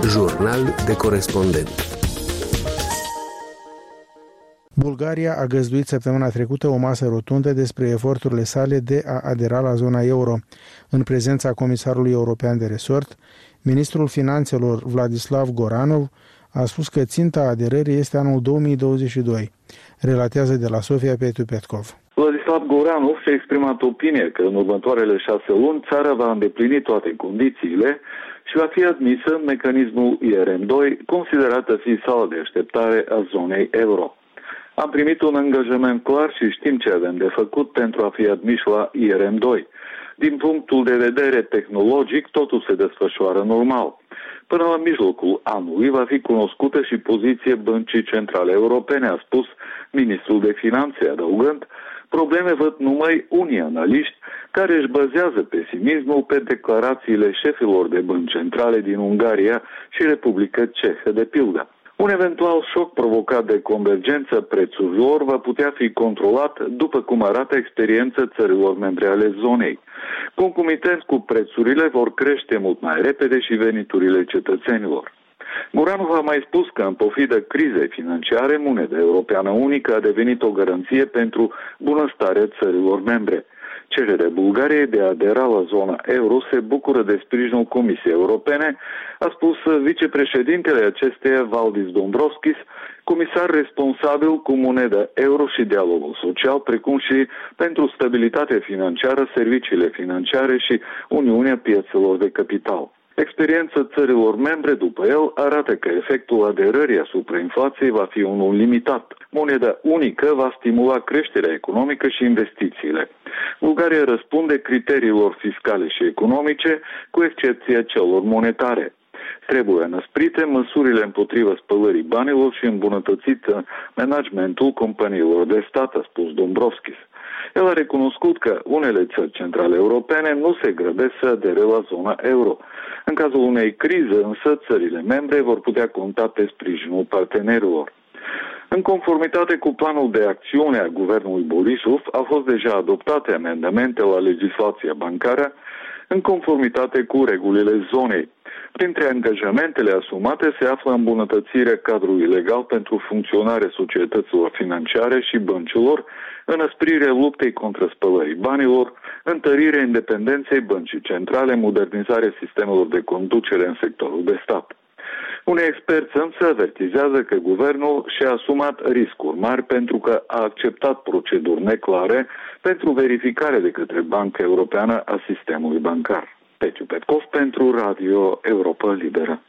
Jurnal de corespondent. Bulgaria a găzduit săptămâna trecută o masă rotundă despre eforturile sale de a adera la zona euro. În prezența comisarului european de resort, ministrul finanțelor Vladislav Goranov a spus că ținta aderării este anul 2022. Relatează de la Sofia Petu Petkov. Vladislav Goranov și-a exprimat opinia că în următoarele 6 luni țara va îndeplini toate condițiile și va fi admisă în mecanismul IRM2, considerată fi sala de așteptare a zonei euro. Am primit un angajament clar și știm ce avem de făcut pentru a fi admiși la IRM2. Din punctul de vedere tehnologic, totul se desfășoară normal. Până la mijlocul anului va fi cunoscută și poziția Băncii Centrale Europene, a spus ministrul de Finanțe, adăugând: probleme văd numai unii analiști care își bazează pesimismul pe declarațiile șefilor de bănci centrale din Ungaria și Republica Cehă, de pildă. Un eventual șoc provocat de convergența prețurilor va putea fi controlat după cum arată experiența țărilor membre ale zonei. Concomitent cu prețurile vor crește mult mai repede și veniturile cetățenilor. Goranov a mai spus că în pofidă crizei financiare, moneda europeană unică a devenit o garanție pentru bunăstarea țărilor membre. Cererea Bulgariei de a adera la zona euro se bucură de sprijinul Comisiei Europene, a spus vicepreședintele acesteia Valdis Dombrovskis, comisar responsabil cu moneda euro și dialogul social, precum și pentru stabilitatea financiară, serviciile financiare și Uniunea Piețelor de Capital. Experiența țărilor membre, după el, arată că efectul aderării asupra inflației va fi unul limitat. Moneda unică va stimula creșterea economică și investițiile. Bulgaria răspunde criteriilor fiscale și economice, cu excepția celor monetare. Trebuie înăsprite măsurile împotriva spălării banilor și îmbunătățit managementul companiilor de stat, a spus Dombrovskis. El a recunoscut că unele țări centrale europene nu se grăbesc să adere la zona euro. În cazul unei crize, însă, țările membre vor putea conta pe sprijinul partenerilor. În conformitate cu planul de acțiune a guvernului Borisov, au fost deja adoptate amendamente la legislația bancară în conformitate cu regulile zonei. Printre angajamentele asumate se află îmbunătățirea cadrului legal pentru funcționarea societăților financiare și băncilor, înăsprirea luptei contra spălării banilor, întărirea independenței băncii centrale, modernizarea sistemelor de conducere în sectorul de stat. Unii experți însă avertizează că guvernul și-a asumat riscuri mari pentru că a acceptat proceduri neclare pentru verificare de către Banca Europeană a sistemului bancar. Petu Petkov pentru Radio Europa Liberă.